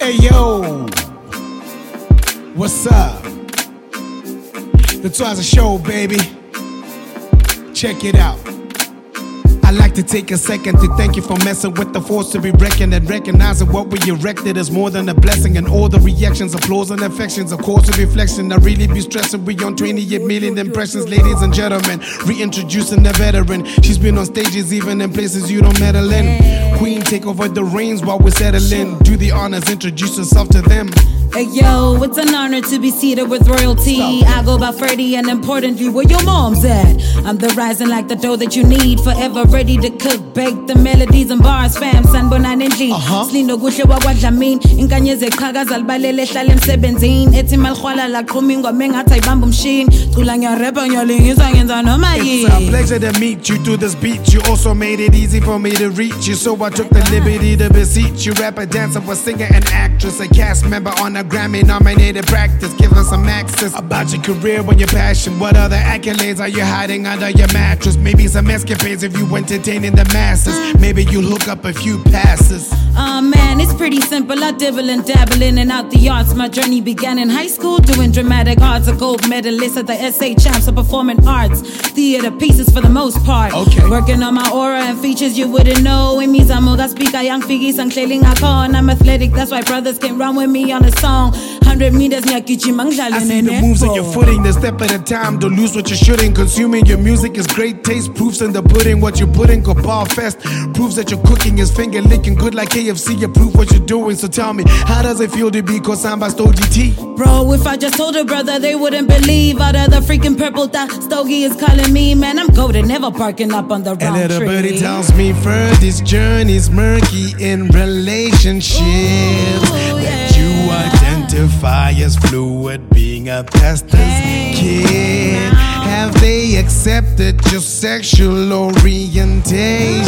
Hey yo, what's up? The Twiza Show, baby. Check it out. I'd like to take a second to thank you for messing with the force to be reckoned and recognizing what we erected is more than a blessing. And all the reactions, applause and affections, of course a reflection. I really be stressing we on 28 million impressions, ladies and gentlemen. Reintroducing the veteran. She's been on stages even in places you don't meddle in. Queen, take over the reins while we're settling. Do the honors, introduce yourself to them. Hey yo, it's an honor to be seated with royalty. I go by Freddie, and importantly, where your mom's at. I'm the rising like the dough that you need, forever ready to cook, bake the melodies and bars, fam, sanibonani endlini. Slindo kuhle wakwadlamini, inkanyezi eqhakaza libalele ehlala emsebenzini. Ethi malihwala laqhuma ingoma engathi ayibamba umshini. Cula ngiyarapha ngiyalingisa ngenza noma yini. It's a pleasure to meet you through this beat. You also made it easy for me to reach you, so I took the liberty to beseech you. Rapper, dancer, a singer and actress, a cast member on a Grammy nominated practice. Give us some access about your career and your passion. What other accolades are you hiding under your mattress? Maybe some escapades if you entertaining the masses. Maybe you'll hook up a few passes. Man, it's pretty simple. I dibble and dabble in and out the arts. My journey began in high school doing dramatic arts. A gold medalist at the SA Champs of Performing Arts. Theater pieces for the most part. Okay. Working on my aura and features you wouldn't know. It means I'm a speaker, young figgies, I'm clearly I'm athletic. That's why brothers came round with me on a song. 100 meters, I see the moves on your footing, the step at a time. Don't lose what you shouldn't. Consuming your music is great taste. Proofs in the pudding. What you put in Gopal Fest proves that your cooking is finger licking good like KFC. You prove what you're doing. So tell me, how does it feel to be co-signed by Stogie T? Bro, if I just told a brother, they wouldn't believe. Out of the freaking purple that Stogie is calling me. Man, I'm golden, never parking up on the wrong tree. A little birdie tree tells me first, this journey's murky in relationships. That you identify as fluid, being a pastor's kid. Have they accepted your sexual orientation?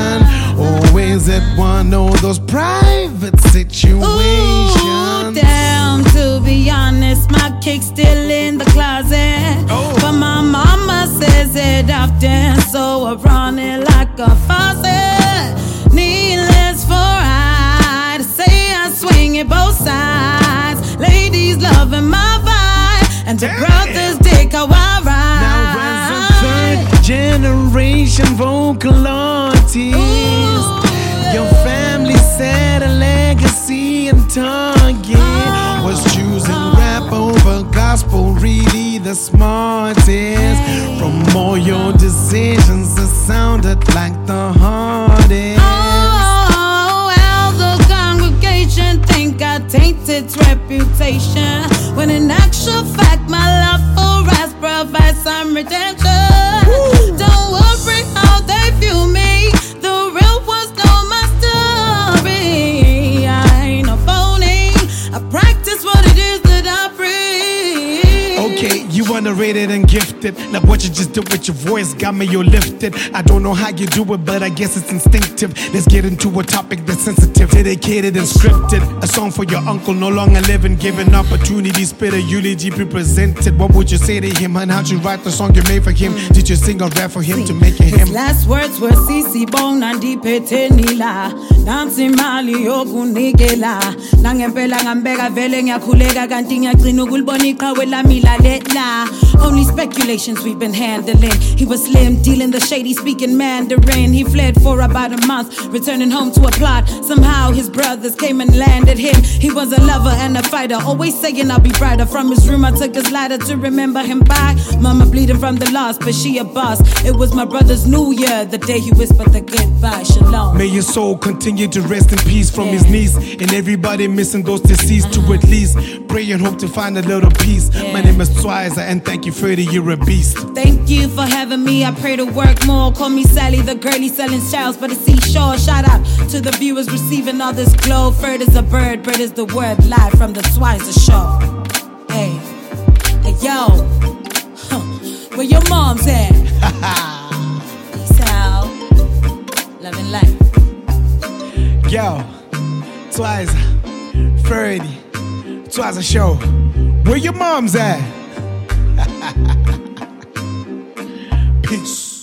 Or is it one of those private situations? Ooh, damn, to be honest, my kick's still in the closet. But my mama says it often, so I run it like a faucet. Needless for I to say I swing it both sides. Ladies loving my vibe, and the brothers dig how I ride. Now as a third generation vocal artist, your family set a legacy and target was choosing rap over gospel, really the smartest. From all your decisions, it sounded like the hardest. Oh, well, the congregation think I tainted its reputation, when in actual fact my love for us provides some redemption. Don't worry how they view me, the real ones know my story. I ain't no phony, I practice what it is that I preach. Okay, you underrated and gifted. Like what you just did with your voice got me all lifted. I don't know how you do it, but I guess it's instinctive. Let's get into a topic that's sensitive, dedicated and scripted. A song for your uncle, no longer living, given opportunity, spit a eulogy, be presented. What would you say to him, and how'd you write the song you made for him? Did you sing or rap for him to make it him? His last words were Sisi bong nandiphethe nila, nansi imali yokunikela. Nangempela ngambeka vele ngiyakhuleka, kanti ngiyagcina ukulibona iqhawe lami lalela. Only speculations we've been handling. He was slim, dealing the shady, speaking Mandarin. He fled for about a month, returning home to a plot. Somehow his brothers came and landed him. He was a lover and a fighter, always saying I'll be brighter. From his room I took his ladder to remember him by. Mama bleeding from the loss, but she a boss. It was my brother's new year, the day he whispered the goodbye. Shalom. May your soul continue to rest in peace from his knees, and everybody missing those deceased to at least pray and hope to find a little peace. My name is Twiza, and thank you, Freddie, you're a beast. Thank you for having me, I pray to work more. Call me Sally, the girlie selling shells by the seashore. Shout out to the viewers receiving all this glow. Ferd is a bird is the word, live from the Twiza Show. Hey, hey yo, where your mom's at? Peace out, loving life. Yo, Twiza, Freddie, Twiza Show. Where your mom's at? Peace.